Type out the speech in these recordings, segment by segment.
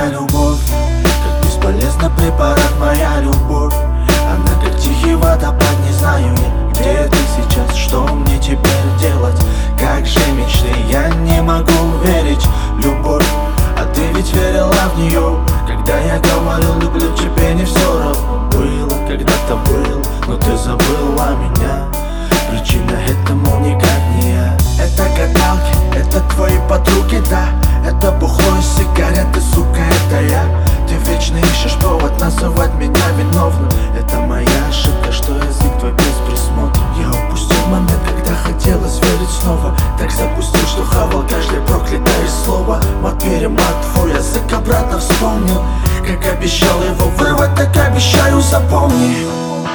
моя любовь, как бесполезно препарат моя любовь. Она как тихий водопад, не знаю я, где ты сейчас, что мне теперь делать. Как же мечты, я не могу верить в любовь. А ты ведь верила в нее, когда я говорил, люблю тебя, не все равно было. Когда-то был, но ты забыла меня. Причина этому никак не я. Это гадалки, это твои подруги, да. Это бухло и сигареты, сука, это я. Ты вечно ищешь повод называть меня виновным. Это моя ошибка, что язык твой без присмотра. Я упустил момент, когда хотелось верить снова. Так запустил, что хавал каждое проклятое слово. Мат перематываю, язык обратно вспомнил. Как обещал его вырвать, так обещаю, запомни.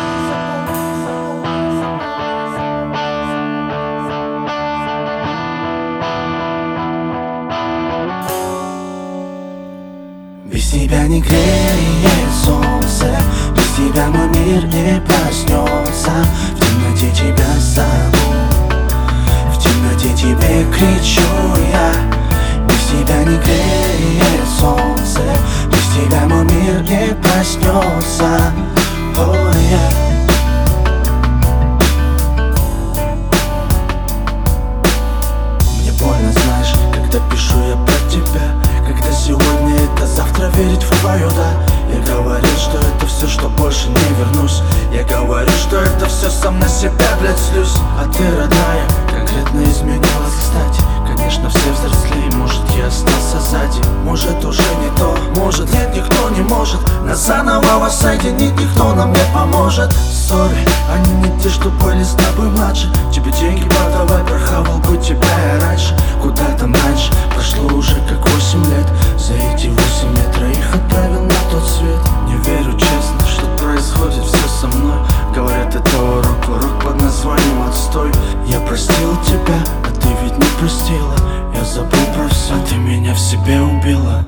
Без тебя не греет солнце, без тебя мой мир не проснется. В темноте тебя зову, в темноте тебе кричу я. Без тебя не греет солнце, без тебя мой мир не проснется. Oh, yeah. Мне больно, знаешь, когда пишу я про тебя. Когда сегодня это, завтра верить в твое да. Я говорил, что это все, что больше не вернусь. Я говорю, что это все, сам на себя, блядь, слюсь. А ты, родная, конкретно изменилась, кстати. Конечно, все взрослее, может, я остался сзади. Может, уже не то, может, нет, никто не может нас заново воссоединить, никто нам не поможет. Ссоры, они не те, что были с тобой младше. Тебе деньги подавай, прохавал бы тебя я раньше. Куда там раньше, прошло уже как 8 лет. За эти 8 лет троих отправил на тот свет. Не верю, честно, что происходит все со мной. Говорят, это урок под названием отстой. Я простил тебя, а ты ведь не простила. Я забыл про все, ты меня в себе убила.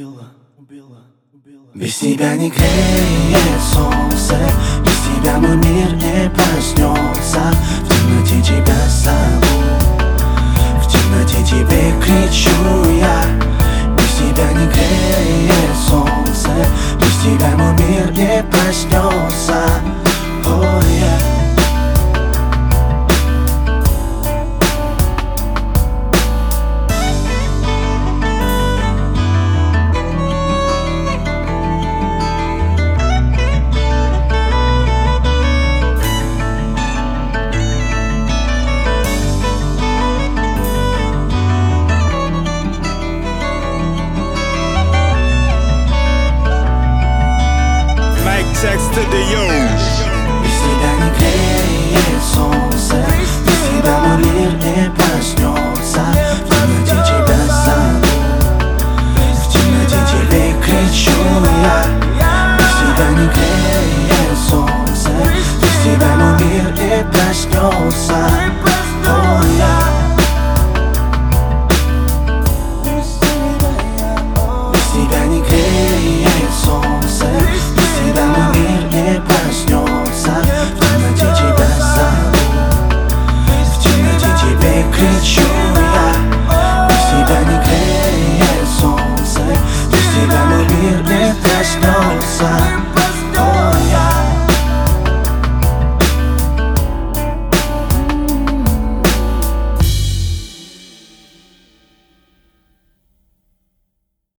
Без тебя не греет солнце, без тебя мой мир не проснется. В темноте тебя зову, в темноте тебе кричу я. Без тебя не греет солнце, без тебя мой мир не проснется. Oh, yeah. Text to the youth. Без тебя не греет солнце, без тебя мой мир не проснется. В темноте тебя зову, в темноте тебе кричу я. Без тебя не греет солнце, без тебя мой мир не проснется. Oh, yeah. Без тебя не греет солнце, без тебя мой мир не проснется. В темноте тебя зову, в темноте тебе кричу я. Без тебя не греет солнце, без тебя мой мир не проснется.